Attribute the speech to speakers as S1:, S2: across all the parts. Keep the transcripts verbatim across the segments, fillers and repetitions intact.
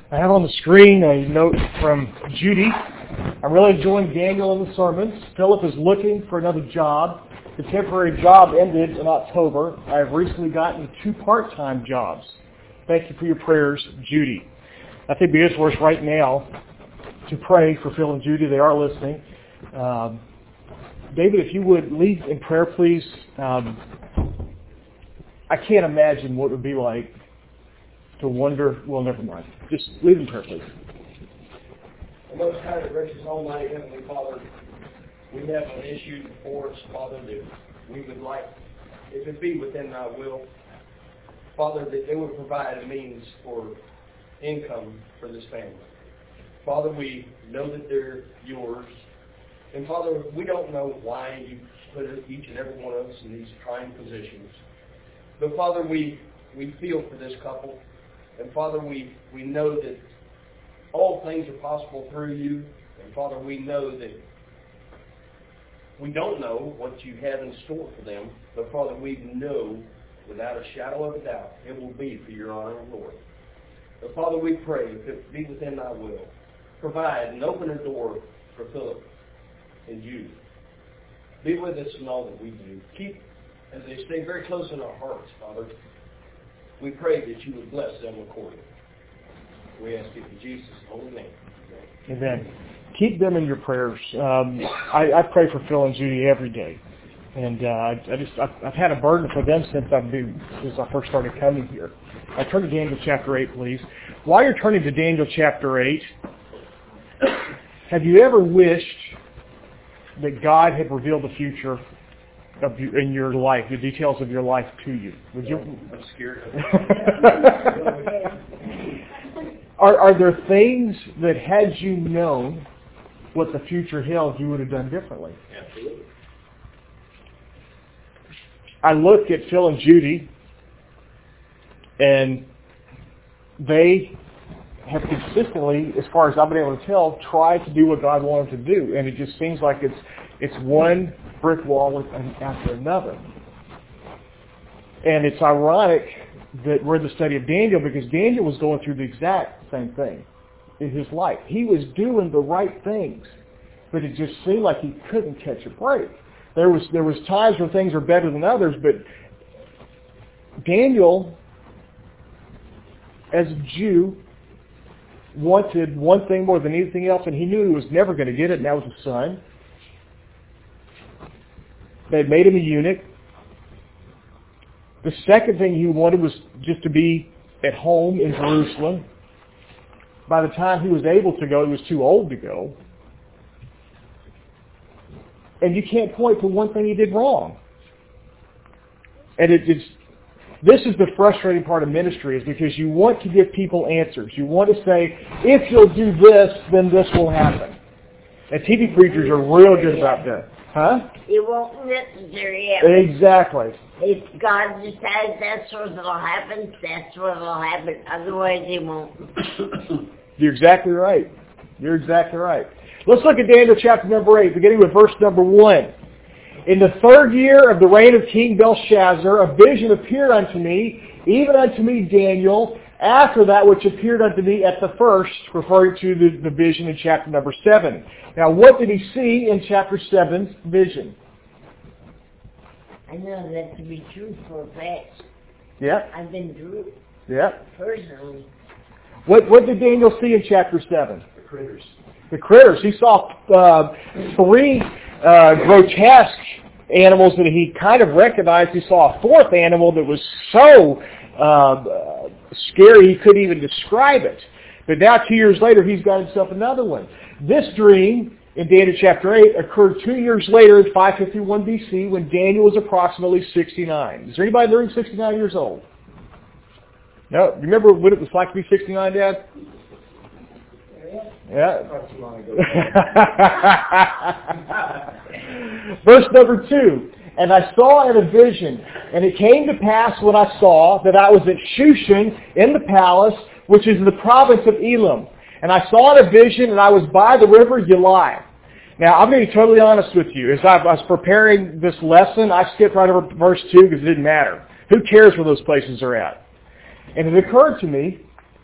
S1: I have on the screen a note from Judy. I'm really enjoying Daniel and the sermons. Philip is looking for another job. The temporary job ended in October. I have recently gotten two part-time jobs. Thank you for your prayers, Judy. I think it is for us right now to pray for Phil and Judy. They are listening. Um, David, if you would lead in prayer, please. Um, I can't imagine what it would be like to wonder, well, never mind. Just lead in prayer, please.
S2: Most high and gracious Almighty Heavenly Father, we have an issue before us, Father, that we would like, if it be within thy will, Father, that they would provide a means for income for this family. Father, we know that they're yours. And Father, we don't know why you put each and every one of us in these trying positions. But Father, we, we feel for this couple. And Father, we, we know that all things are possible through you. And Father, we know that we don't know what you have in store for them. But Father, we know without a shadow of a doubt it will be for your honor and glory. But Father, we pray, if it be within thy will, provide and open a door for Philip and you. Be with us in all that we do. Keep, as they stay very close in our hearts, Father, we pray that you would bless them accordingly. We ask it in Jesus' holy name.
S1: Amen. Amen. Keep them in your prayers. Um, I, I pray for Phil and Judy every day. And uh, I, I just, I've, I've had a burden for them since I've been, since I first started coming here. I turn to Daniel chapter eight, please. While you're turning to Daniel chapter eight, have you ever wished that God had revealed the future of you, in your life, the details of your life to you? Would you?
S2: I'm scared.
S1: are, are there things that had you known what the future held, you would have done differently?
S2: Absolutely.
S1: I looked at Phil and Judy, and they have consistently, as far as I've been able to tell, tried to do what God wanted to do. And it just seems like it's it's one brick wall after another. And it's ironic that we're in the study of Daniel, because Daniel was going through the exact same thing in his life. He was doing the right things, but it just seemed like he couldn't catch a break. There was there was times when things were better than others, but Daniel, as a Jew, wanted one thing more than anything else, and he knew he was never going to get it, and that was a son. They had made him a eunuch. The second thing he wanted was just to be at home in Jerusalem. By the time he was able to go, he was too old to go. And you can't point to one thing he did wrong. And it, it's this is the frustrating part of ministry, is because you want to give people answers. You want to say, if you'll do this, then this will happen. And T V preachers are real good about that. Huh?
S3: It won't necessarily happen.
S1: Exactly.
S3: If God decides that's what will happen, that's what will happen. Otherwise, it won't.
S1: You're exactly right. You're exactly right. Let's look at Daniel chapter number eight, beginning with verse number one. In the third year of the reign of King Belshazzar, a vision appeared unto me, even unto me, Daniel, after that which appeared unto me at the first, referring to the, the vision in chapter number seven. Now, what did he see in chapter seven's vision?
S3: I know that to be true for a fact.
S1: Yeah.
S3: I've been through it.
S1: Yeah.
S3: Personally.
S1: What, what did Daniel see in chapter seven?
S2: The critters.
S1: The critters. He saw uh, three uh, grotesque animals that he kind of recognized. He saw a fourth animal that was so uh, scary he couldn't even describe it. But now, two years later, he's got himself another one. This dream in Daniel chapter eight occurred two years later in five fifty-one B C when Daniel was approximately sixty-nine. Is there anybody there who's sixty-nine years old? No? You remember what it was like to be sixty-nine, Dad? Yeah. Verse number two. And I saw in a vision, and it came to pass when I saw that I was at Shushan in the palace, which is in the province of Elam. And I saw in a vision, and I was by the river Ulai. Now, I'm going to be totally honest with you. As I was preparing this lesson, I skipped right over verse two because it didn't matter. Who cares where those places are at? And it occurred to me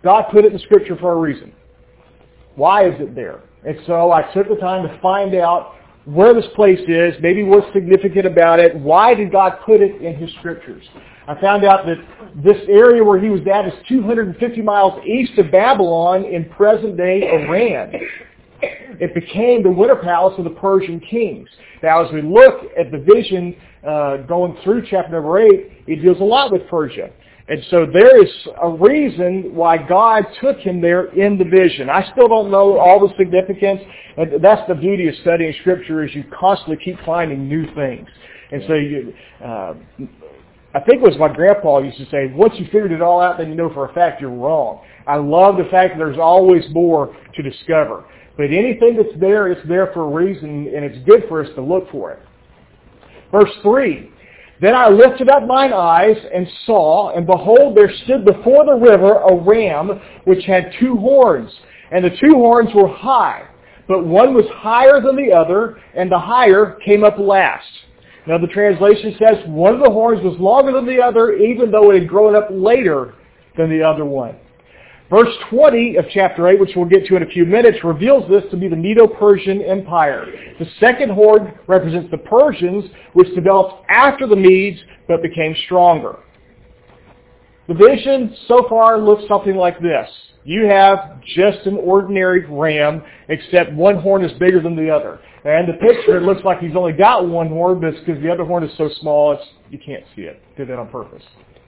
S1: God put it in Scripture for a reason. Why is it there? And so I took the time to find out where this place is, maybe what's significant about it. Why did God put it in His Scriptures? I found out that this area where He was at is two hundred fifty miles east of Babylon in present-day Iran. It became the winter palace of the Persian kings. Now, as we look at the vision uh, going through chapter number eight, it deals a lot with Persia. And so there is a reason why God took him there in the vision. I still don't know all the significance. And that's the beauty of studying Scripture, is you constantly keep finding new things. And so you, uh, I think it was my grandpa used to say, once you figured it all out, then you know for a fact you're wrong. I love the fact that there's always more to discover. But anything that's there, it's there for a reason, and it's good for us to look for it. Verse three. Then I lifted up mine eyes and saw, and behold, there stood before the river a ram which had two horns. And the two horns were high, but one was higher than the other, and the higher came up last. Now the translation says one of the horns was longer than the other, even though it had grown up later than the other one. Verse twenty of chapter eight, which we'll get to in a few minutes, reveals this to be the Medo-Persian Empire. The second horn represents the Persians, which developed after the Medes, but became stronger. The vision so far looks something like this. You have just an ordinary ram, except one horn is bigger than the other. And the picture, it looks like he's only got one horn, but it's because the other horn is so small, it's, you can't see it. Did that on purpose.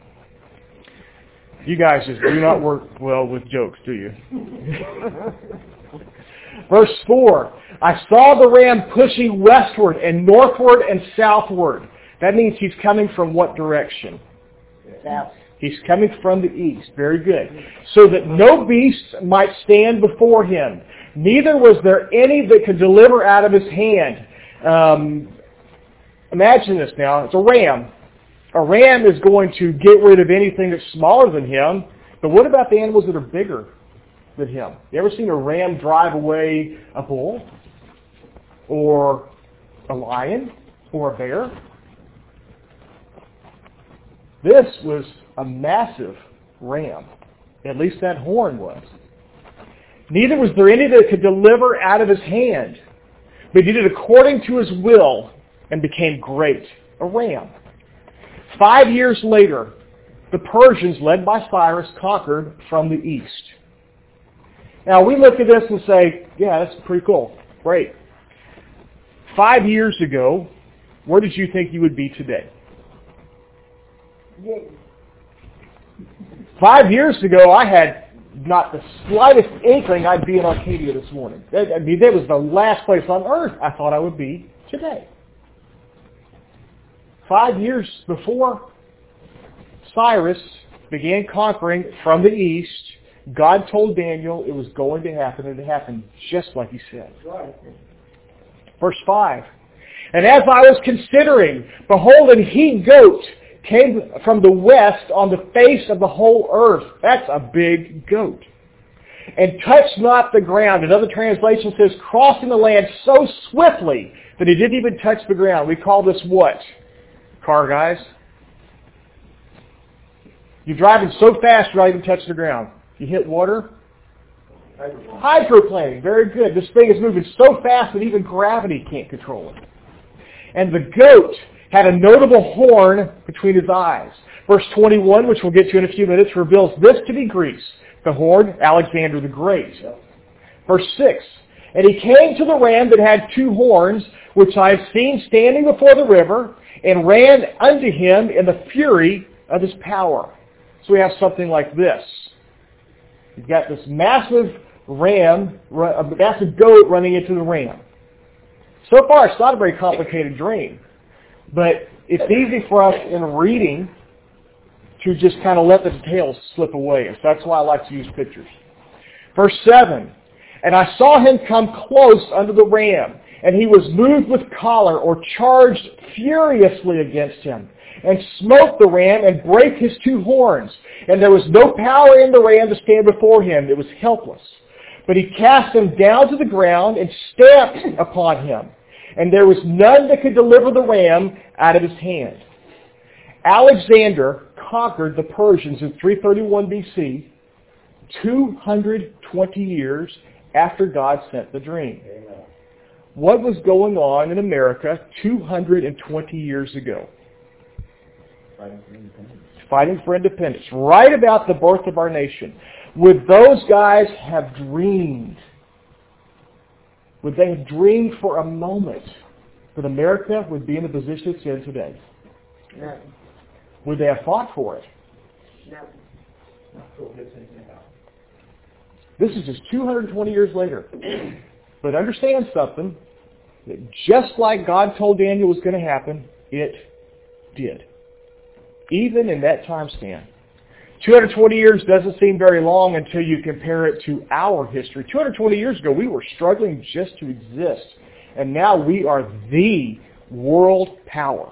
S1: You guys just do not work well with jokes, do you? Verse four, I saw the ram pushing westward and northward and southward. That means he's coming from what direction?
S3: South.
S1: He's coming from the east. Very good. So that no beast might stand before him. Neither was there any that could deliver out of his hand. Um, imagine this now. It's a ram. A ram is going to get rid of anything that's smaller than him. But what about the animals that are bigger than him? You ever seen a ram drive away a bull? Or a lion? Or a bear? This was a massive ram. At least that horn was. Neither was there any that could deliver out of his hand. But he did it according to his will and became great. A ram. Five years later, the Persians, led by Cyrus, conquered from the east. Now, we look at this and say, yeah, that's pretty cool. Great. Five years ago, where did you think you would be today? Five years ago, I had not the slightest inkling I'd be in Arcadia this morning. I mean, that was the last place on earth I thought I would be today. Five years before Cyrus began conquering from the east, God told Daniel it was going to happen, and it happened just like he said. Verse five. And as I was considering, behold, an he-goat came from the west on the face of the whole earth. That's a big goat. And touched not the ground. Another translation says, crossing the land so swiftly that he didn't even touch the ground. We call this what? Car guys. You're driving so fast you're not even touching the ground. You hit water? Hydroplane. Hydroplane. Very good. This thing is moving so fast that even gravity can't control it. And the goat had a notable horn between his eyes. Verse twenty-one, which we'll get to in a few minutes, reveals this to be Greece. The horn, Alexander the Great. Verse six. And he came to the ram that had two horns, which I have seen standing before the river, and ran unto him in the fury of his power. So we have something like this. You've got this massive ram, a massive goat running into the ram. So far, it's not a very complicated dream. But it's easy for us in reading to just kind of let the details slip away. So that's why I like to use pictures. Verse seven. And I saw him come close unto the ram, and he was moved with choler, or charged furiously against him, and smote the ram, and brake his two horns. And there was no power in the ram to stand before him. It was helpless. But he cast him down to the ground, and stamped upon him. And there was none that could deliver the ram out of his hand. Alexander conquered the Persians in three thirty-one B C, two hundred twenty years after God sent the dream. Amen. What was going on in America two hundred twenty years ago?
S2: Fighting for independence.
S1: Fighting for independence. Right about the birth of our nation. Would those guys have dreamed? Would they have dreamed for a moment that America would be in the position it's in today?
S3: No.
S1: Would they have fought for it?
S3: No.
S1: This is just two hundred twenty years later. But understand something, that just like God told Daniel was going to happen, it did. Even in that time span. two hundred twenty years doesn't seem very long until you compare it to our history. two hundred twenty years ago, we were struggling just to exist. And now we are the world power.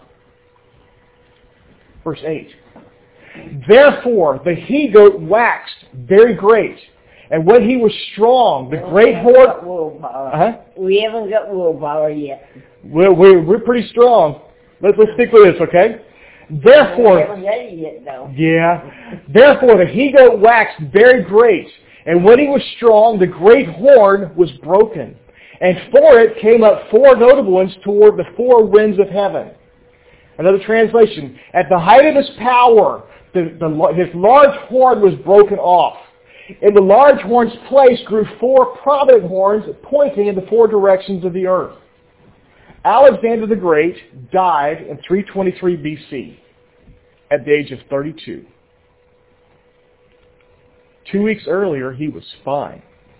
S1: Verse eight. Therefore, the he-goat waxed very great. And when he was strong, the great horde... Uh-huh.
S3: We haven't got willpower yet.
S1: We're, we're, we're pretty strong. Let's, let's stick with this, okay? Therefore...
S3: We haven't got it yet, though.
S1: Yeah. Therefore, the he-goat waxed very great. And when he was strong, the great horn was broken. And for it came up four notable ones toward the four winds of heaven. Another translation. At the height of his power, the, the, his large horn was broken off. In the large horn's place grew four prominent horns pointing in the four directions of the earth. Alexander the Great died in three twenty-three B C at the age of thirty-two. Two weeks earlier, he was fine.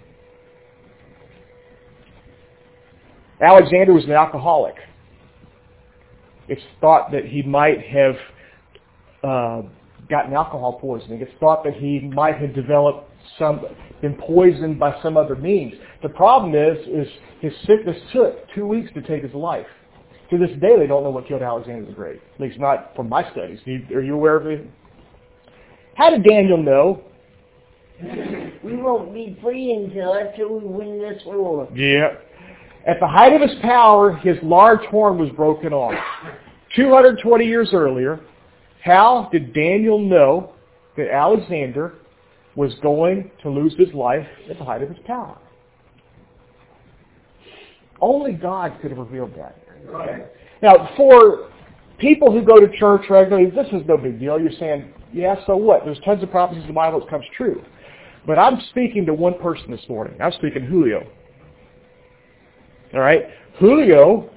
S1: Alexander was an alcoholic. It's thought that he might have uh, gotten alcohol poisoning. It's thought that he might have developed some, been poisoned by some other means. The problem is, is his sickness took two weeks to take his life. To this day, they don't know what killed Alexander the Great. At least not from my studies. Are you aware of it? How did Daniel know?
S3: We won't be free until after we win this war.
S1: Yeah. At the height of his power, his large horn was broken off. two hundred twenty years earlier, how did Daniel know that Alexander was going to lose his life at the height of his power? Only God could have revealed that.
S2: Right.
S1: Now, for people who go to church regularly, this is no big deal. You're saying, yeah, so what? There's tons of prophecies in the Bible that comes true. But I'm speaking to one person this morning. I'm speaking to Julio. All right? Julio,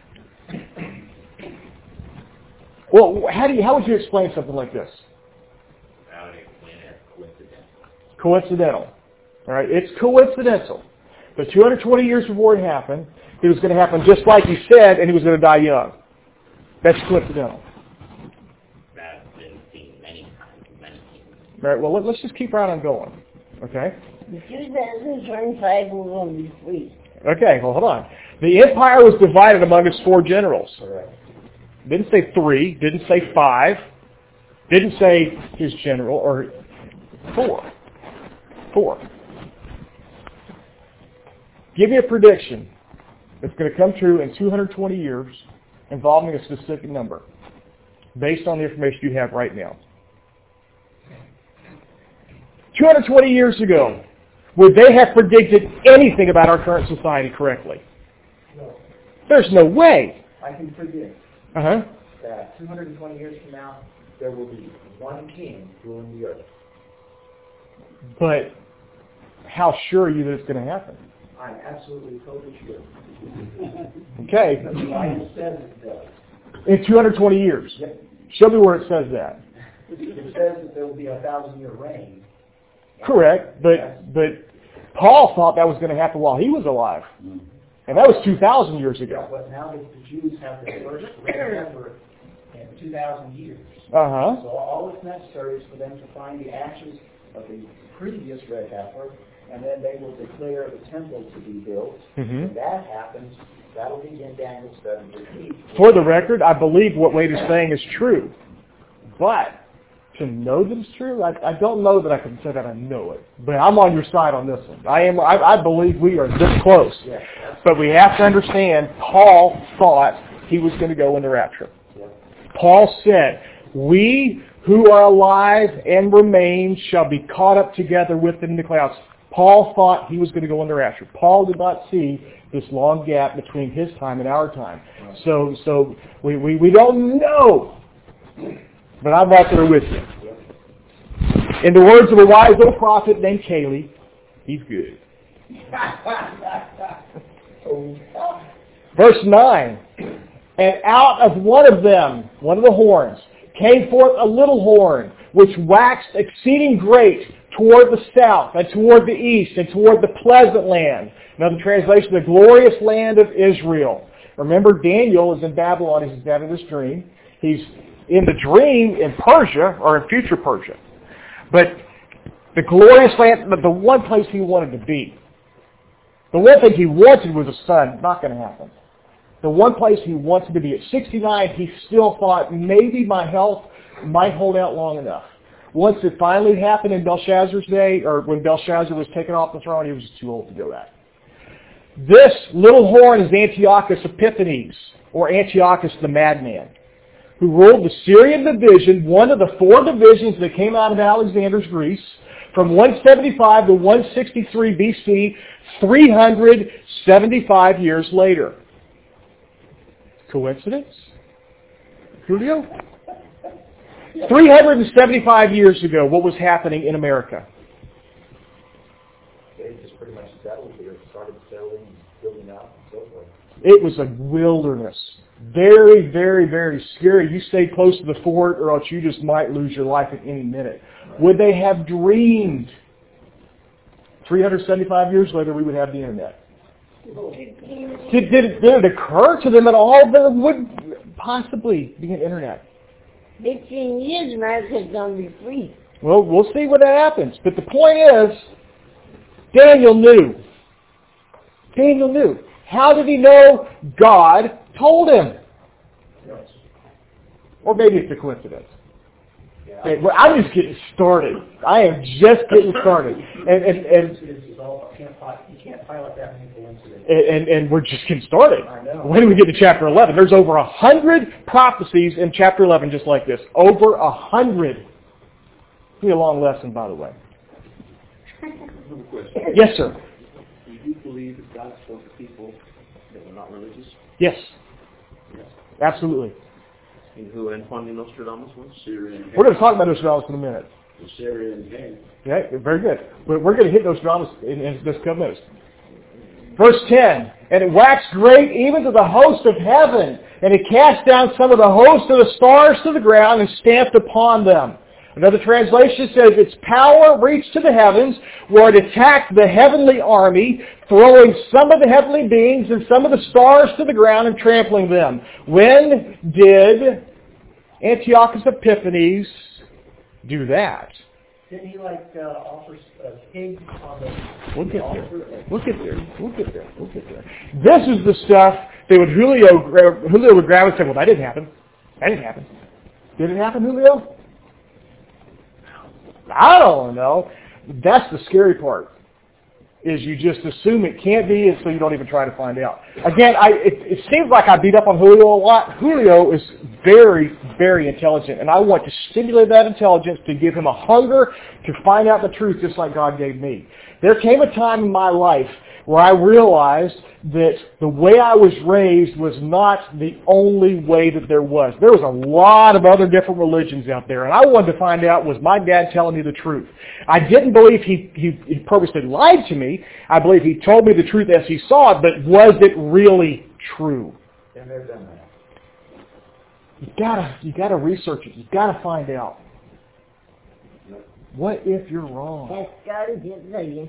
S1: well, how do you, how would you explain something like this?
S2: I would explain it as coincidental.
S1: Coincidental. All right? It's coincidental. But two hundred twenty years before it happened, it was going to happen just like he said, and he was going to die young. That's coincidental.
S2: That's been seen many times, many times.
S1: All right, well, let, let's just keep right on going. Okay?
S3: In two thousand twenty-five, we're going to be free.
S1: Okay, well, hold on. The empire was divided among its four generals.
S2: Correct.
S1: Didn't say three, didn't say five, didn't say his general, or four. Four. Give me a prediction that's going to come true in two hundred twenty years involving a specific number based on the information you have right now. two hundred twenty years ago, would they have predicted anything about our current society correctly?
S2: No.
S1: There's no way.
S2: I can predict
S1: Uh-huh.
S2: that two hundred twenty years from now, there will be one king ruling the earth.
S1: But how sure are you that it's going to happen?
S2: I'm absolutely totally sure.
S1: Okay.
S2: The Bible says it does.
S1: In two hundred twenty years.
S2: Yep.
S1: Show me where it says that.
S2: It says that there will be a thousand-year reign.
S1: Correct, but but Paul thought that was going to happen while he was alive. And that was two thousand years
S2: Yeah,
S1: ago.
S2: but now that the Jews have their first reign ever in two thousand years.
S1: Uh-huh.
S2: So all that's necessary is for them to find the ashes of the previous red heifer, and then they will declare the temple to be built.
S1: Mm-hmm.
S2: When that happens, that'll begin Daniel's seventy weeks.
S1: For the record, I believe what Wade is saying is true. But to know that it's true, I, I don't know that I can say that I know it. But I'm on your side on this one. I am. I, I believe we are this close.
S2: Yeah.
S1: But we have to understand, Paul thought he was going to go in the rapture.
S2: Yeah.
S1: Paul said, We who are alive and remain shall be caught up together with them in the clouds. Paul thought he was going to go in the rapture. Paul did not see this long gap between his time and our time. So so we, we, we don't know. But I'm right there with you. In the words of a wise old prophet named Caleb, he's good. Verse nine. And out of one of them, one of the horns, came forth a little horn, which waxed exceeding great toward the south, and toward the east, and toward the pleasant land. Another translation, the glorious land of Israel. Remember, Daniel is in Babylon. He's having this dream. He's in the dream in Persia, or in future Persia. But the glorious land, the one place he wanted to be. The one thing he wanted was a son. Not going to happen. The one place he wanted to be. At sixty-nine, he still thought maybe my health might hold out long enough. Once it finally happened in Belshazzar's day, or when Belshazzar was taken off the throne, he was just too old to do that. This little horn is Antiochus Epiphanes, or Antiochus the madman, who ruled the Syrian division, one of the four divisions that came out of Alexander's Greece, from one seventy-five to one sixty-three B C, three hundred seventy-five years later. Coincidence? Julio? three hundred seventy-five years ago, what was happening in America?
S2: They just pretty much settled here, started settling, building out, and so forth.
S1: It was a wilderness. Very, very, very scary. You stay close to the fort or else you just might lose your life at any minute. Would they have dreamed three hundred seventy-five years later we would have the internet? Did, did, it, did it occur to them at all that there would possibly be an internet?
S3: Fifteen years, America's going to be free.
S1: Well, we'll see when that happens. But the point is, Daniel knew. Daniel knew. How did he know? God told him. Or maybe it's a coincidence.
S2: Yeah.
S1: Hey, well, I'm just getting started. I am just getting started. And and and,
S2: You can't pilot that many coincidences.
S1: and, and we're just getting started.
S2: I know.
S1: When do we get to chapter eleven? There's over a hundred prophecies in chapter eleven just like this. Over a hundred. It's a long lesson, by the way. Yes, sir.
S4: Do you believe that God spoke to people that were not religious?
S1: Yes.
S4: Yes.
S1: Absolutely.
S4: And who and Juan Nostradamus was? Syrian.
S1: We're going to talk about Nostradamus in a minute.
S4: The Syrian king.
S1: Yeah, very good. But we're going to hit Nostradamus in, in this couple minutes. Verse ten, and it waxed great even to the host of heaven, and it cast down some of the host of the stars to the ground and stamped upon them. Another translation says its power reached to the heavens, where it attacked the heavenly army, throwing some of the heavenly beings and some of the stars to the ground and trampling them. When did Antiochus Epiphanes do that?
S2: Didn't he like uh, offer a pig on the
S1: We'll get there. We'll get there. We'll get there. We'll get there. This is the stuff that would Julio, Julio would grab and say, well, that didn't happen. That didn't happen. Did it happen, Julio? I don't know. That's the scary part, is you just assume it can't be, and so you don't even try to find out. Again, I, it, it seems like I beat up on Julio a lot. Julio is very, very intelligent, and I want to stimulate that intelligence to give him a hunger to find out the truth just like God gave me. There came a time in my life where I realized that the way I was raised was not the only way that there was. There was a lot of other different religions out there, and I wanted to find out, was my dad telling me the truth? I didn't believe he, he, he purposely lied to me. I believe he told me the truth as he saw it, but was it really true?
S2: Been there, done that.
S1: You gotta, you gotta research it. You gotta find out. What if you're wrong?
S3: That's God gives you.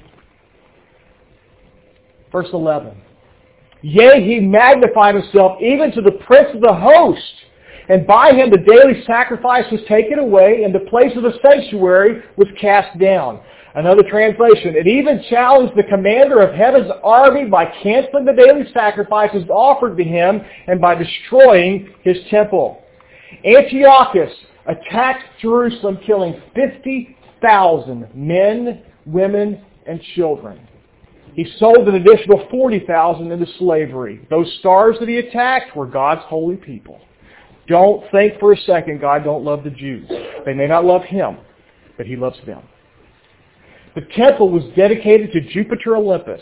S1: Verse eleven. Yea, he magnified himself even to the prince of the host, and by him the daily sacrifice was taken away, and the place of the sanctuary was cast down. Another translation, it even challenged the commander of heaven's army by canceling the daily sacrifices offered to him and by destroying his temple. Antiochus attacked Jerusalem, killing fifty thousand men, women, and children. He sold an additional forty thousand into slavery. Those stars that he attacked were God's holy people. Don't think for a second God don't love the Jews. They may not love Him, but He loves them. The temple was dedicated to Jupiter Olympus.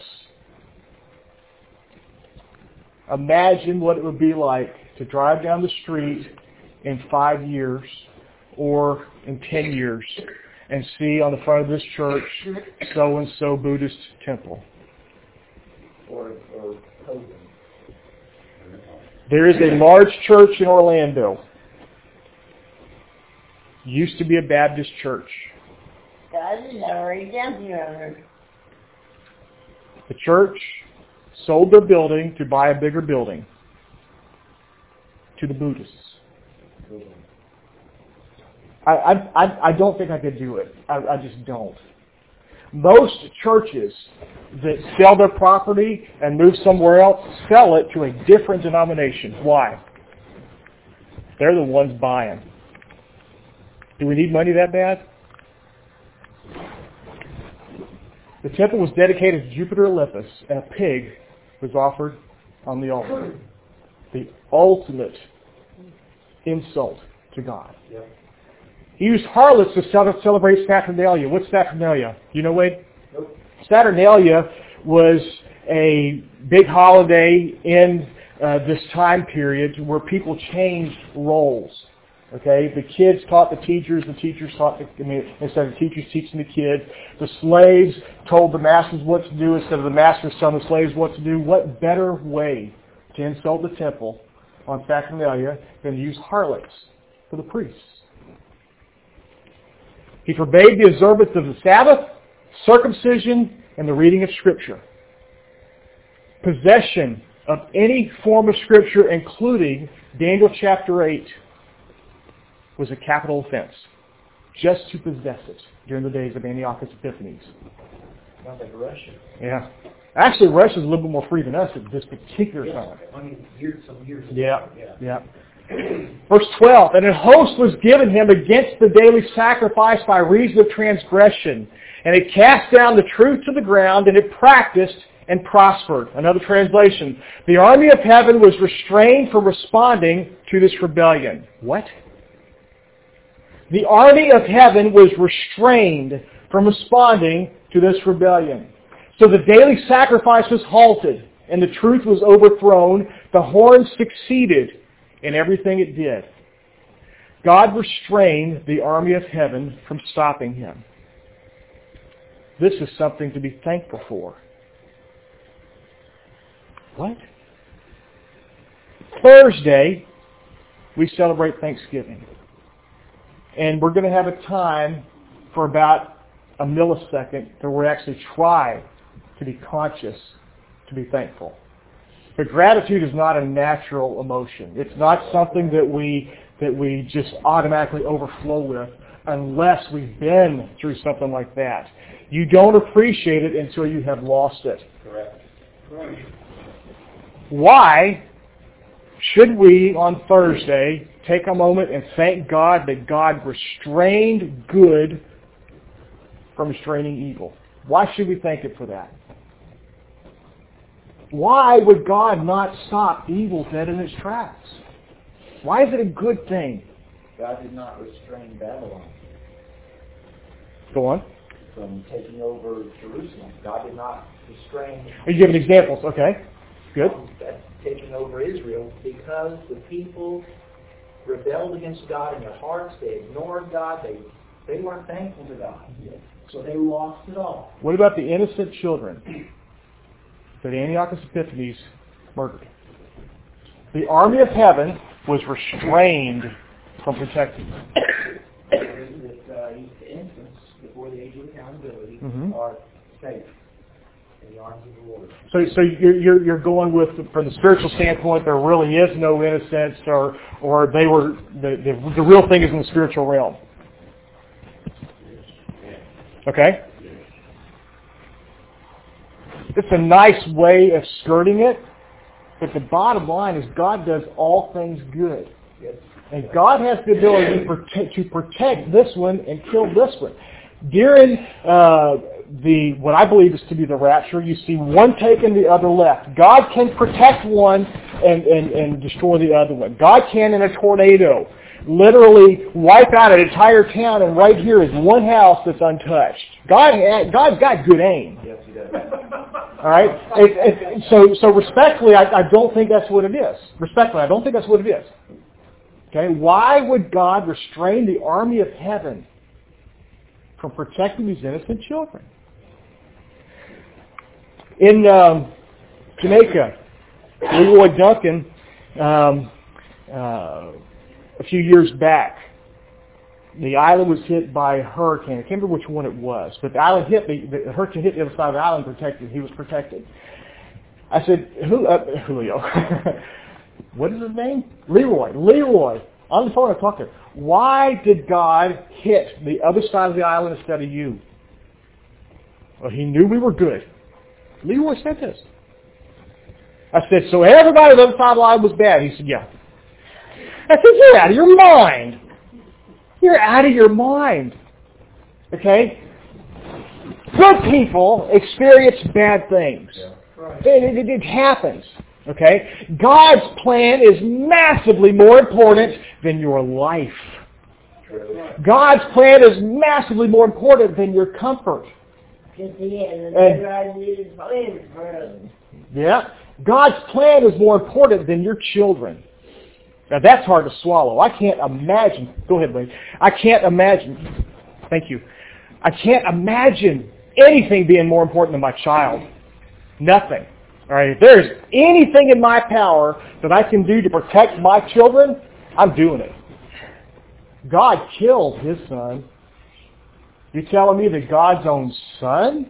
S1: Imagine what it would be like to drive down the street in five years or in ten years and see on the front of this church so-and-so Buddhist temple.
S2: Or, or Hogan.
S1: There is a large church in Orlando. Used to be a Baptist church.
S3: God is a redemption.
S1: The church sold their building to buy a bigger building to the Buddhists. I, I, I don't think I could do it. I, I just don't. Most churches that sell their property and move somewhere else sell it to a different denomination. Why? They're the ones buying. Do we need money that bad? The temple was dedicated to Jupiter Olympus, and a pig was offered on the altar. The ultimate insult to God.
S2: Yep.
S1: He used harlots to celebrate Saturnalia. What's Saturnalia? You know, Wade?
S2: Nope.
S1: Saturnalia was a big holiday in uh, this time period where people changed roles. Okay, the kids taught the teachers, the teachers taught the, I mean, instead of the teachers teaching the kids. The slaves told the masters what to do instead of the masters telling the slaves what to do. What better way to insult the temple on Saturnalia than to use harlots for the priests? He forbade the observance of the Sabbath, circumcision, and the reading of Scripture. Possession of any form of Scripture, including Daniel chapter eight, was a capital offense. Just to possess it during the days of Antiochus Epiphanes.
S2: Sounds like Russia.
S1: Yeah. Actually, Russia's a little bit more free than us at this particular
S2: Yes.
S1: time.
S2: I mean, years, some years ago.
S1: Yeah,
S2: Yeah.
S1: yeah. Verse twelve, and a host was given him against the daily sacrifice by reason of transgression. And it cast down the truth to the ground, and it practiced and prospered. Another translation. The army of heaven was restrained from responding to this rebellion. What? The army of heaven was restrained from responding to this rebellion. So the daily sacrifice was halted, and the truth was overthrown. The horn succeeded in everything it did. God restrained the army of heaven from stopping him. This is something to be thankful for. What? Thursday, we celebrate Thanksgiving. And we're going to have a time for about a millisecond where we actually try to be conscious, to be thankful. But gratitude is not a natural emotion. It's not something that we that we just automatically overflow with unless we've been through something like that. You don't appreciate it until you have lost it.
S2: Correct. Correct.
S1: Why should we on Thursday take a moment and thank God that God restrained good from restraining evil? Why should we thank Him for that? Why would God not stop evil dead in its tracks? Why is it a good thing?
S2: God did not restrain Babylon
S1: Go on.
S2: from taking over Jerusalem. God did not restrain
S1: Are you giving examples? Okay. Good.
S2: That's taking over Israel because the people rebelled against God in their hearts. They ignored God. They they weren't thankful to God. So they lost it all.
S1: What about the innocent children that Antiochus Epiphanes murdered? The army of heaven was restrained from protecting them.
S2: That uh, the infants before the age of accountability
S1: Mhm.
S2: are safe in the arms of the Lord.
S1: So, so you're, you're you're going with, from the spiritual standpoint, there really is no innocence, or or they were the the, the real thing is in the spiritual realm. Okay. It's a nice way of skirting it, but the bottom line is God does all things good.
S2: Yes.
S1: And God has the ability to protect, to protect this one and kill this one. During uh, the what I believe is to be the rapture, you see one taken, the other left. God can protect one and, and, and destroy the other one. God can, in a tornado, literally wipe out an entire town, and right here is one house that's untouched. God, God's got good aim.
S2: Yes, he does.
S1: All right? It, it, so, so respectfully, I, I don't think that's what it is. Respectfully, I don't think that's what it is. Okay? Why would God restrain the army of heaven from protecting these innocent children? In um, Jamaica, Leroy Duncan, um, uh, a few years back, the island was hit by a hurricane. I can't remember which one it was, but the island hit me. The hurricane hit the other side of the island, protected. He was protected. I said, Who, uh, Julio, what is his name? Leroy. Leroy. On the phone, I talked to him. Why did God hit the other side of the island instead of you? Well, he knew we were good. Leroy said this. I said, so everybody on the other side of the island was bad? He said, yeah. I said, you're out of your mind. You're out of your mind. Okay? Good people experience bad things. Yeah. Right. It, it, it happens. Okay? God's plan is massively more important than your life. God's plan is massively more important than your comfort. And, yeah. God's plan is more important than your children. Now that's hard to swallow. I can't imagine. Go ahead, Wade. I can't imagine. Thank you. I can't imagine anything being more important than my child. Nothing. All right. If there's anything in my power that I can do to protect my children, I'm doing it. God killed His Son. You're telling me that God's own Son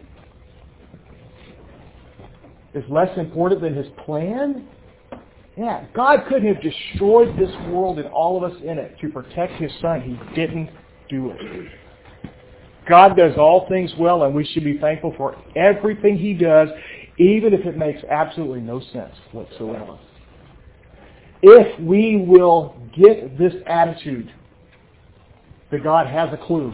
S1: is less important than His plan? Yeah, God couldn't have destroyed this world and all of us in it to protect His Son. He didn't do it. God does all things well, and we should be thankful for everything He does, even if it makes absolutely no sense whatsoever. If we will get this attitude that God has a clue,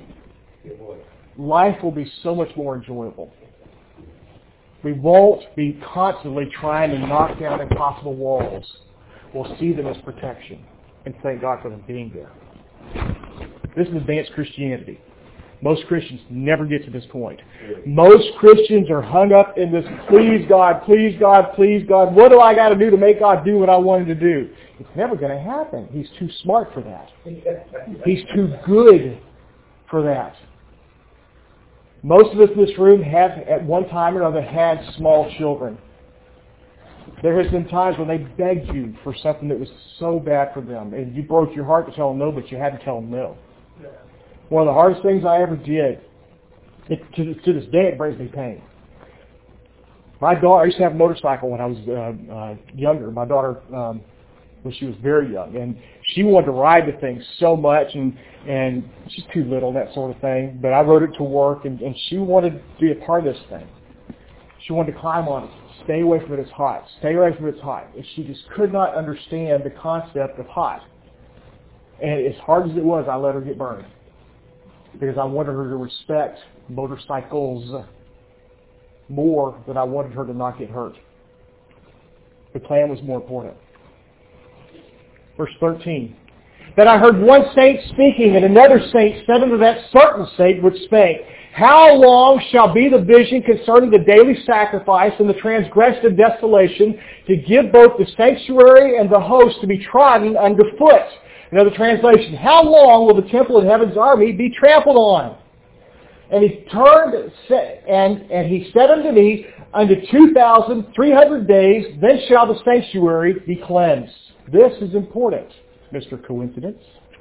S1: life will be so much more enjoyable. We won't be constantly trying to knock down impossible walls. We'll see them as protection and thank God for them being there. This is advanced Christianity. Most Christians never get to this point. Most Christians are hung up in this, please God, please God, please God. What do I got to do to make God do what I want Him to do? It's never going to happen. He's too smart for that. He's too good for that. Most of us in this room have, at one time or another, had small children. There has been times when they begged you for something that was so bad for them, and you broke your heart to tell them no, but you had to tell them no. One of the hardest things I ever did, it, to, to this day it brings me pain. My daughter, I used to have a motorcycle when I was uh, uh, younger. My daughter, um, when she was very young, and she wanted to ride the thing so much, and and she's too little, that sort of thing. But I rode it to work, and, and she wanted to be a part of this thing. She wanted to climb on it, stay away from it, it's hot, stay away from it, it's hot. And she just could not understand the concept of hot. And as hard as it was, I let her get burned. Because I wanted her to respect motorcycles more than I wanted her to not get hurt. The plan was more important. Verse thirteen. Then I heard one saint speaking, and another saint said unto that certain saint which spake, How long shall be the vision concerning the daily sacrifice and the transgression of desolation, to give both the sanctuary and the host to be trodden under foot? Another translation, How long will the temple of heaven's army be trampled on? And he turned and, and he said unto me, Unto two thousand three hundred days, then shall the sanctuary be cleansed. This is important, Mister Coincidence.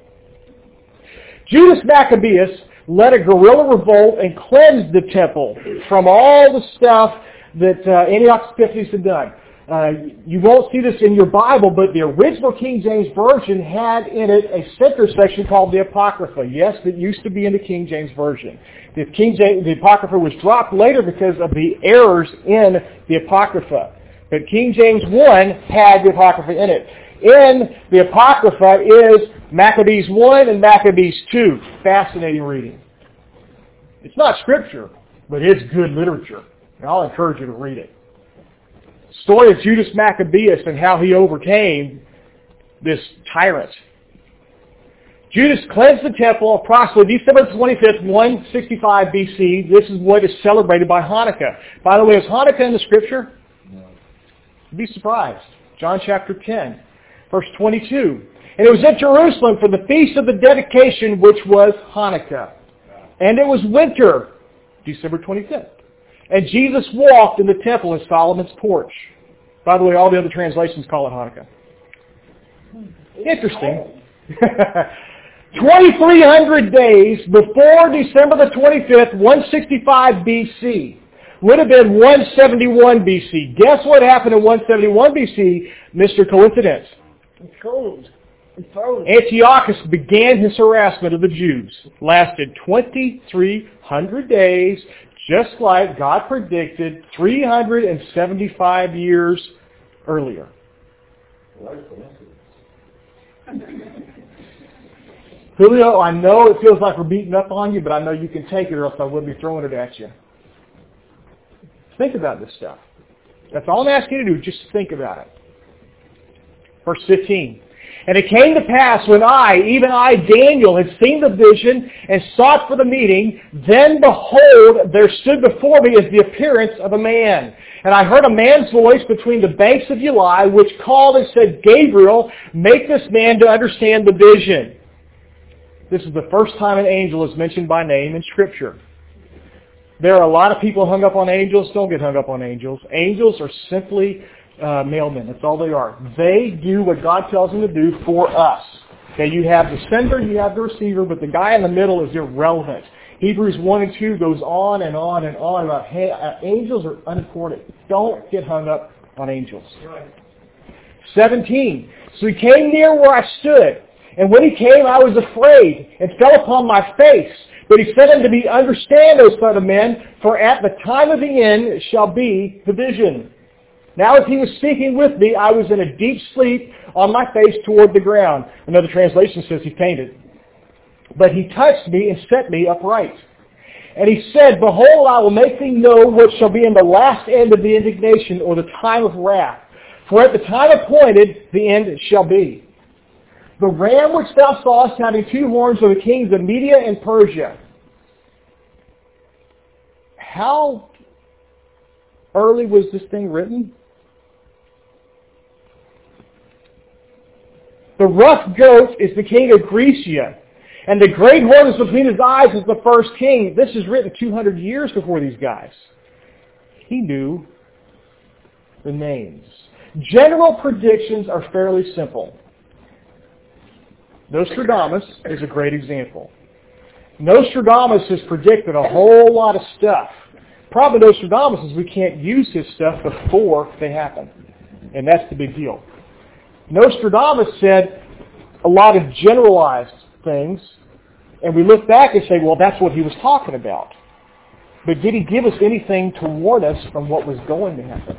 S1: Judas Maccabeus led a guerrilla revolt and cleansed the temple from all the stuff that uh, Antiochus Epiphanes had done. Uh, you won't see this in your Bible, but the original King James Version had in it a center section called the Apocrypha. Yes, it used to be in the King James Version. The King James, the Apocrypha was dropped later because of the errors in the Apocrypha. But King James one had the Apocrypha in it. In the Apocrypha is Maccabees one and Maccabees two. Fascinating reading. It's not Scripture, but it's good literature. And I'll encourage you to read it. Story of Judas Maccabeus and how he overcame this tyrant. Judas cleansed the temple approximately December twenty-fifth, one sixty-five B C. This is what is celebrated by Hanukkah. By the way, is Hanukkah in the Scripture? No. You'd be surprised. John chapter ten, verse twenty-two. And it was at Jerusalem for the feast of the dedication, which was Hanukkah. And it was winter, December twenty-fifth. And Jesus walked in the temple in Solomon's porch. By the way, all the other translations call it Hanukkah. Interesting. twenty-three hundred days before December the twenty-fifth, one sixty-five B C. Would have been one seventy-one B C. Guess what happened in one seventy-one B C, Mister Coincidence?
S3: It's cold. It's frozen.
S1: Antiochus began his harassment of the Jews. Lasted twenty-three hundred days, just like God predicted three hundred seventy-five years earlier. Julio, I know it feels like we're beating up on you, but I know you can take it or else I wouldn't be throwing it at you. Think about this stuff. That's all I'm asking you to do, just think about it. Verse fifteen. And it came to pass when I, even I, Daniel, had seen the vision and sought for the meeting, then behold, there stood before me as the appearance of a man. And I heard a man's voice between the banks of Ulai, which called and said, Gabriel, make this man to understand the vision. This is the first time an angel is mentioned by name in Scripture. There are a lot of people hung up on angels. Don't get hung up on angels. Angels are simply uh, mailmen. That's all they are. They do what God tells them to do for us. Okay, you have the sender, you have the receiver, but the guy in the middle is irrelevant. Hebrews one and two goes on and on and on about hey, uh, angels are unimportant. Don't get hung up on angels. Right. seventeen. So he came near where I stood. And when he came, I was afraid and fell upon my face. But he said unto me, understand, O son of man, for at the time of the end shall be the vision. Now as he was speaking with me, I was in a deep sleep on my face toward the ground. Another translation says he fainted. But he touched me and set me upright. And he said, behold, I will make thee know what shall be in the last end of the indignation, or the time of wrath. For at the time appointed, the end shall be. The ram which thou sawest having two horns are the kings of Media and Persia. How early was this thing written? The rough goat is the king of Grecia, and the great horn is between his eyes is the first king. This is written two hundred years before these guys. He knew the names. General predictions are fairly simple. Nostradamus is a great example. Nostradamus has predicted a whole lot of stuff. Problem with Nostradamus is we can't use his stuff before they happen. And that's the big deal. Nostradamus said a lot of generalized things, and we look back and say, well, that's what he was talking about. But did he give us anything to warn us from what was going to happen?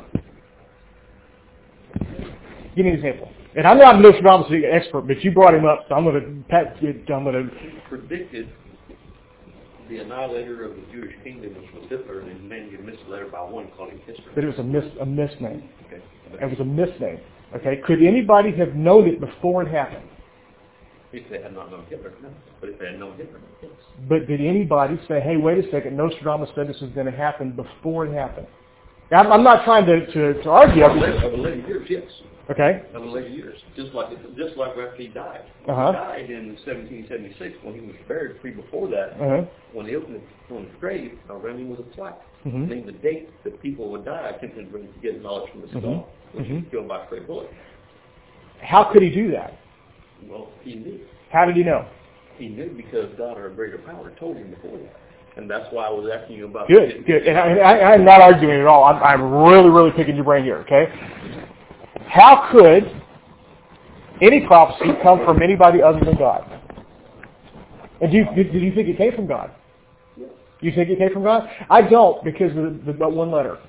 S1: Give me an example. And I'm not a Nostradamus expert, but you brought him up, so I'm going to... I'm going to
S4: he predicted the annihilator of the Jewish kingdom was Hitler, and his name get misled by one called him history.
S1: But it was a mis a misname.
S4: Okay.
S1: It was a misname. Okay. Could anybody have known it before it happened?
S4: If they had not known Hitler, no. But if they had known Hitler, yes.
S1: But did anybody say, hey, wait a second, Nostradamus said this was going to happen before it happened? I'm, I'm not trying to, to, to argue.
S4: Of the later years, yes.
S1: Okay.
S4: Of the later years. Just like just like after he died.
S1: Uh-huh.
S4: He died in seventeen seventy-six when he was buried. Pre before that,
S1: uh-huh.
S4: when they opened his grave, around him was a plaque.
S1: Mm-hmm.
S4: Named the date that people would die, attempting to get knowledge from the skull,
S1: mm-hmm.
S4: which
S1: mm-hmm.
S4: was killed by a stray bullet.
S1: How could he do that?
S4: Well, he knew.
S1: How did he know?
S4: He knew because God or a greater power told him before that. And that's why I was asking you about...
S1: Good, good. And I, I, I'm not arguing at all. I'm, I'm really, really picking your brain here, okay? How could any prophecy come from anybody other than God? And do you, did, did you think it came from God?
S4: Yes.
S1: You think it came from God? I don't, because of the, the one letter.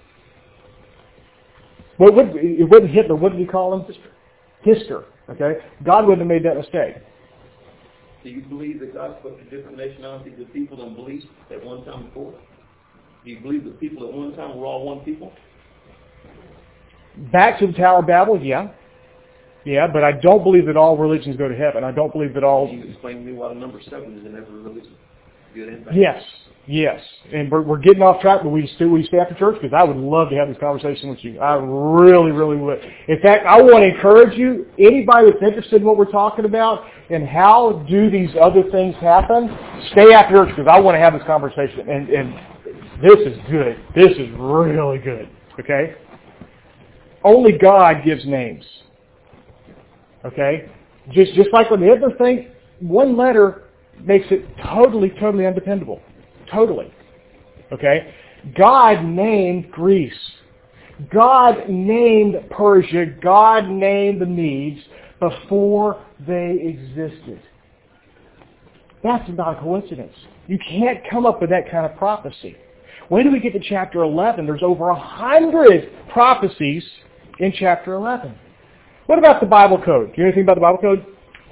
S1: What would, it wasn't Hitler. What did he call him?
S4: History.
S1: Hister, okay? God wouldn't have made that mistake.
S4: Do you believe that God put the different nationalities of people in beliefs at one time before? Do you believe that people at one time were all one people?
S1: back to the Tower of Babel, yeah. Yeah, but I don't believe that all religions go to heaven. I don't believe that all...
S4: Can you explain to me why the number seven is in every religion? Good and bad.
S1: Yes, yes. And we're, we're getting off track, but we still we stay after church because I would love to have this conversation with you. I really, really would. In fact, I want to encourage you, anybody that's interested in what we're talking about and how do these other things happen, stay after church because I want to have this conversation. And, and this is good. This is really good. Okay? Only God gives names. Okay? Just just like with the other thing, one letter makes it totally, totally undependable. Totally. Okay? God named Greece. God named Persia. God named the Medes before they existed. That's not a coincidence. You can't come up with that kind of prophecy. When do we get to chapter eleven? There's over a hundred prophecies in chapter eleven. What about the Bible code? Do you know anything about the Bible code?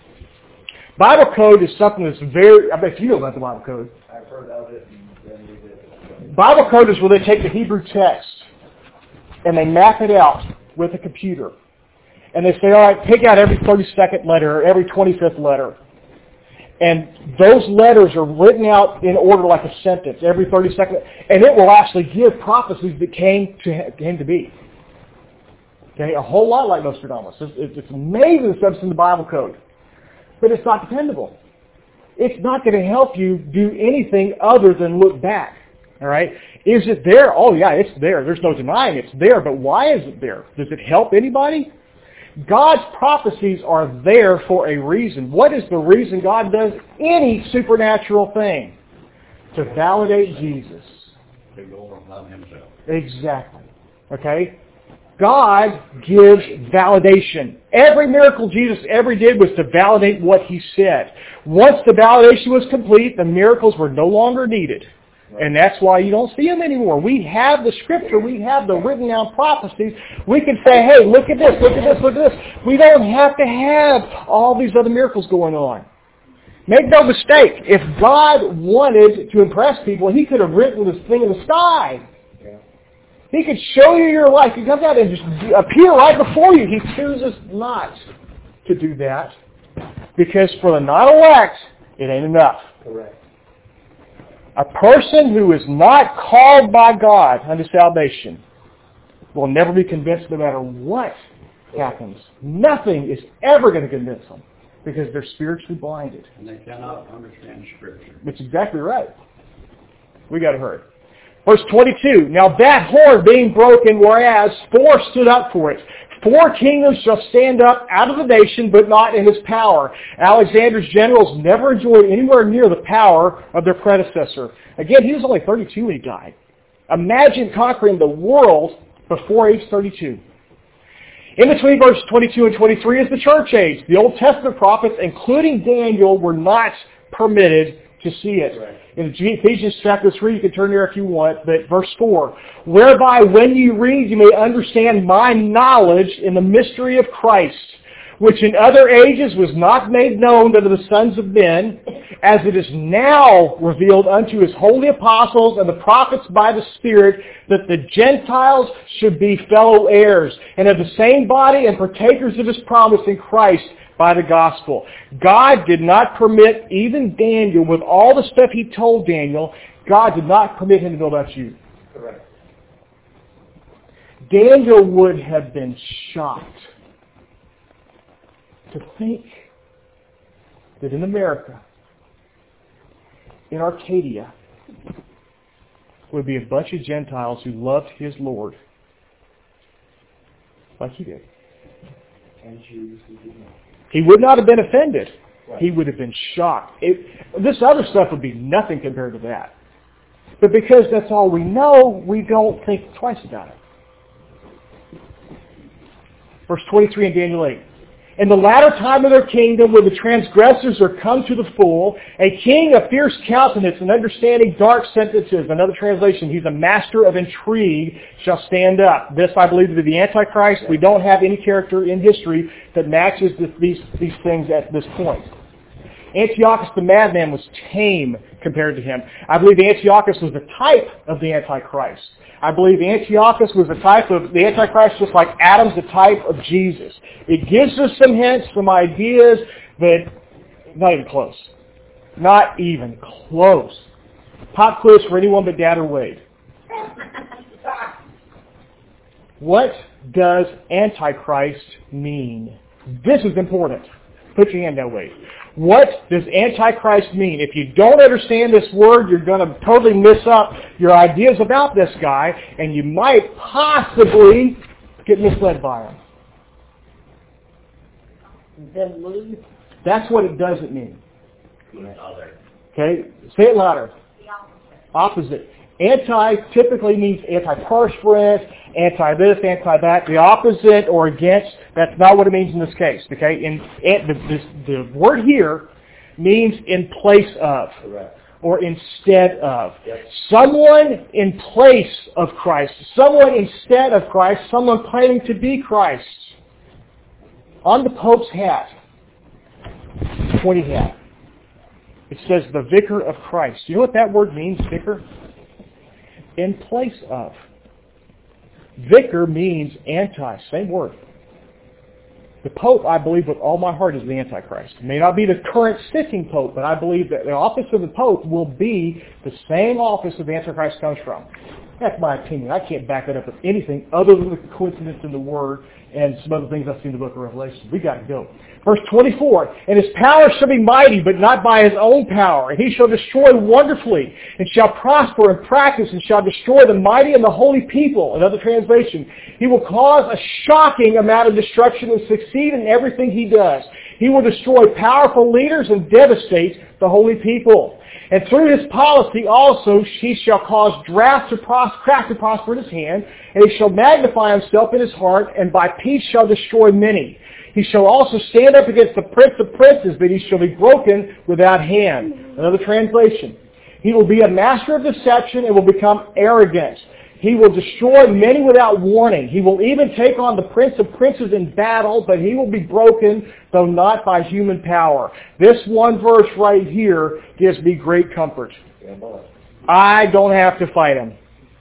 S1: Bible code is something that's very... I bet you know about the Bible code.
S2: I've heard of it. And we did.
S1: Bible code is where they take the Hebrew text and they map it out with a computer. And they say, all right, pick out every thirty-second letter or every twenty-fifth letter. And those letters are written out in order like a sentence, every thirty-second. And it will actually give prophecies that came to, came to be. Okay, a whole lot like Nostradamus. It's, it's amazing the stuff's in the Bible code. But it's not dependable. It's not going to help you do anything other than look back. All right? Is it there? Oh, yeah, it's there. There's no denying it's there. But why is it there? Does it help anybody? God's prophecies are there for a reason. What is the reason God does any supernatural thing? To validate Jesus.
S4: To glorify himself.
S1: Exactly. Okay? God gives validation. Every miracle Jesus ever did was to validate what he said. Once the validation was complete, the miracles were no longer needed. And that's why you don't see them anymore. We have the scripture. We have the written down prophecies. We can say, hey, look at this, look at this, look at this. We don't have to have all these other miracles going on. Make no mistake, if God wanted to impress people, he could have written this thing in the sky. He could show you your life. He comes out and just appear right before you. He chooses not to do that because for the non-elect, it ain't enough.
S2: Correct.
S1: A person who is not called by God unto salvation will never be convinced no matter what happens. Nothing is ever going to convince them because they're spiritually blinded.
S4: And they cannot understand Scripture.
S1: That's exactly right. We got to hurry. Verse twenty-two, now that horn being broken, whereas four stood up for it. Four kingdoms shall stand up out of the nation, but not in his power. Alexander's generals never enjoyed anywhere near the power of their predecessor. Again, he was only thirty-two when he died. Imagine conquering the world before age thirty-two. In between verses twenty-two and twenty-three is the church age. The Old Testament prophets, including Daniel, were not permitted to see it. Right. In Ephesians chapter three, you can turn there if you want, but verse four, whereby when you read you may understand my knowledge in the mystery of Christ, which in other ages was not made known unto the sons of men, as it is now revealed unto his holy apostles and the prophets by the Spirit, that the Gentiles should be fellow heirs, and of the same body and partakers of his promise in Christ, by the gospel. God did not permit even Daniel, with all the stuff he told Daniel, God did not permit him to know about you.
S2: Correct.
S1: Daniel would have been shocked to think that in America, in Arcadia, would be a bunch of Gentiles who loved his Lord like he did.
S2: And Jews who did not.
S1: He would not have been offended.
S2: Right.
S1: He would have been shocked. It, this other stuff would be nothing compared to that. But because that's all we know, we don't think twice about it. Verse twenty-three in Daniel eight. In the latter time of their kingdom, when the transgressors are come to the full, a king of fierce countenance and understanding dark sentences, another translation, he's a master of intrigue, shall stand up. This, I believe, to be the Antichrist. We don't have any character in history that matches this, these, these things at this point. Antiochus the madman was tame compared to him. I believe Antiochus was the type of the Antichrist. I believe Antiochus was the type of the Antichrist, just like Adam's the type of Jesus. It gives us some hints, some ideas, but not even close. Not even close. Pop quiz for anyone but Dad or Wade. What does Antichrist mean? This is important. Put your hand down, Wade. What does Antichrist mean? If you don't understand this word, you're going to totally miss up your ideas about this guy, and you might possibly get misled by him.
S3: The
S1: That's what it doesn't mean.
S4: Other.
S1: Okay? Say it louder. Opposite. Anti typically means antiperspirant, anti-this, anti-that. The opposite or against, that's not what it means in this case. Okay? In, in the, this, the word here means in place of.
S2: Correct.
S1: Or instead of.
S2: Yes.
S1: Someone in place of Christ. Someone instead of Christ. Someone claiming to be Christ. On the Pope's hat, pointy hat, it says the Vicar of Christ. You know what that word means, vicar? In place of. Vicar means anti, same word. The Pope, I believe with all my heart, is the Antichrist. It may not be the current sitting Pope, but I believe that the office of the Pope will be the same office that the Antichrist comes from. That's my opinion. I can't back that up with anything other than the coincidence in the Word and some other things I see in the book of Revelation. We got to go. Verse twenty-four, and his power shall be mighty, but not by his own power. And he shall destroy wonderfully, and shall prosper and practice, and shall destroy the mighty and the holy people. Another translation. He will cause a shocking amount of destruction and succeed in everything he does. He will destroy powerful leaders and devastate the holy people. And through his policy also he shall cause craft to, pros- craft to prosper in his hand, and he shall magnify himself in his heart, and by peace shall destroy many. He shall also stand up against the prince of princes, but he shall be broken without hand. Another translation. He will be a master of deception and will become arrogant. He will destroy many without warning. He will even take on the prince of princes in battle, but he will be broken, though not by human power. This one verse right here gives me great comfort. I don't have to fight him.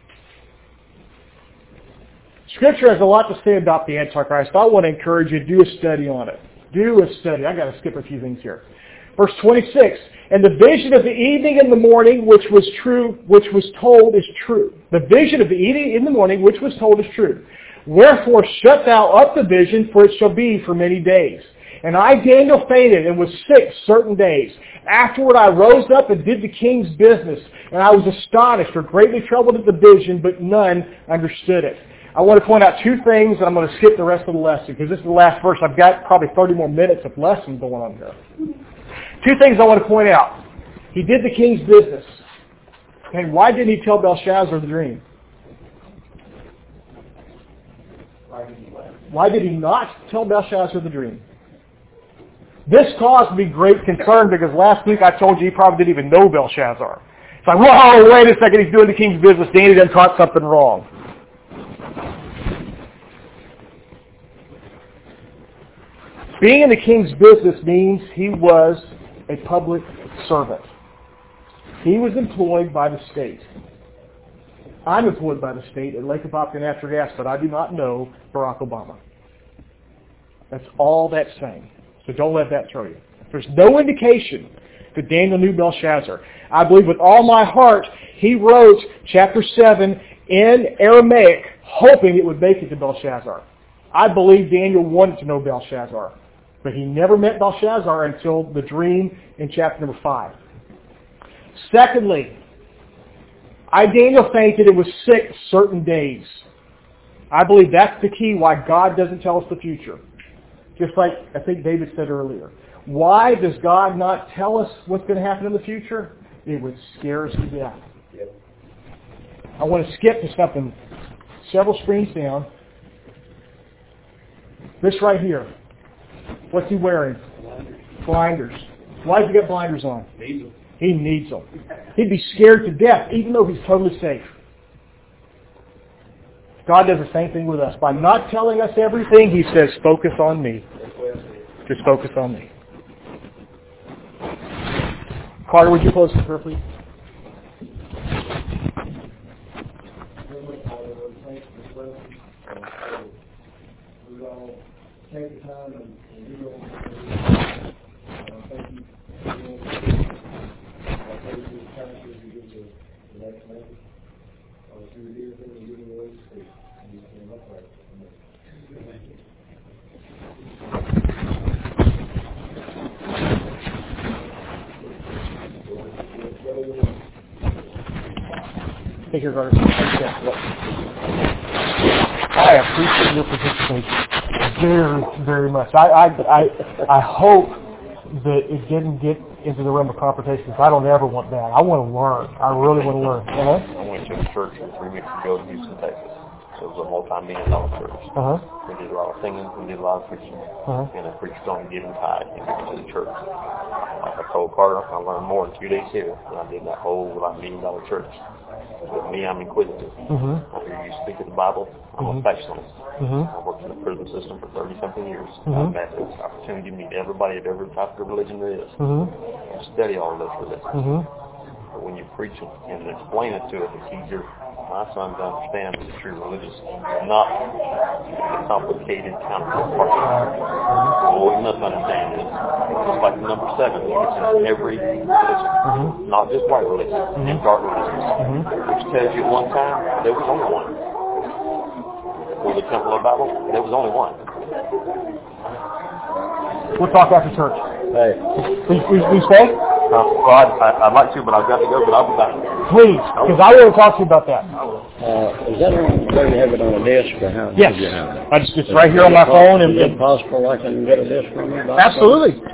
S1: Scripture has a lot to say about the Antichrist. I want to encourage you to do a study on it. Do a study. I got to skip a few things here. Verse twenty-six, and the vision of the evening and the morning which was true, which was told is true. The vision of the evening in the morning which was told is true. Wherefore shut thou up the vision, for it shall be for many days. And I, Daniel, fainted and was sick certain days. Afterward I rose up and did the king's business, and I was astonished or greatly troubled at the vision, but none understood it. I want to point out two things, and I'm going to skip the rest of the lesson, because this is the last verse. I've got probably thirty more minutes of lesson going on here. Two things I want to point out. He did the king's business. And why didn't he tell Belshazzar the dream? Why did he not tell Belshazzar the dream? This caused me great concern, because last week I told you he probably didn't even know Belshazzar. It's like, whoa, wait a second, he's doing the king's business. Danny done caught something wrong. Being in the king's business means he was a public servant. He was employed by the state. I'm employed by the state at Lake Apopka Natural Gas, but I do not know Barack Obama. That's all that's saying. So don't let that throw you. There's no indication that Daniel knew Belshazzar. I believe with all my heart he wrote chapter seven in Aramaic, hoping it would make it to Belshazzar. I believe Daniel wanted to know Belshazzar, but he never met Belshazzar until the dream in chapter number five. Secondly, I, Daniel, fainted and was sick certain days. I believe that's the key why God doesn't tell us the future. Just like I think David said earlier. Why does God not tell us what's going to happen in the future? It would scare us to death. Yep. I want to skip to something several screens down. This right here. What's he wearing? Blinders. Blinders. Why does he get blinders on?
S4: Needs them.
S1: He needs them. He'd be scared to death, even though he's totally safe. God does the same thing with us. By not telling us everything, he says, focus on me. Just focus on me. Carter, would you close the prayer, please?
S2: We all take the time and, and do all uh, thank you. I thank you for the time to give the, the next message. I was through the ear thing and giving the way to speak. And you came up right. Thank you.
S1: Take your Carter. I appreciate your participation very, very much. I, I, I, I hope that it didn't get into the realm of confrontation. I don't ever want that. I want to learn. I really want to learn. Uh-huh.
S5: I went to a church three weeks ago in Houston, Texas. It was a multi-million dollar church.
S1: Uh-huh.
S5: We did a lot of singing, we did a lot of preaching,
S1: Uh-huh.
S5: and I preached on giving tithe to the church. Like I told Carter, I learned more in two days here than I did in that whole like million dollar church. With me, I'm inquisitive.
S1: Mm-hmm.
S5: I hear you speak of the Bible. I'm
S1: Mm-hmm.
S5: a specialist.
S1: Mm-hmm.
S5: I worked in the prison system for thirty-something years.
S1: Mm-hmm.
S5: I've had this opportunity to meet everybody of every type of religion there is.
S1: Mm-hmm.
S5: And study all of those religions.
S1: Mm-hmm.
S5: But when you preach it and explain it to it, it's easier. My son to understand the true religious, not the complicated counterfeit part. What we must understand is, just like the number seven, it's in every religion,
S1: Mm-hmm.
S5: not just white religion,
S1: Mm-hmm.
S5: and dark religions,
S1: Mm-hmm.
S5: which tells you at one time there was only one. For the Temple of Babel, there was only one.
S1: We'll talk after church.
S5: Hey.
S1: Please, please, please stay.
S5: Uh, well, I'd, I'd like to, but I've got to go, but I'll be back.
S1: Please, because I want to talk to you about that.
S6: Uh, is that on, where you have it on a disc or how?
S1: Yes.
S6: Did you have it?
S1: I just, it's right here on my phone. And,
S6: Is it
S1: and
S6: possible I can get a disc from you?
S1: absolutely.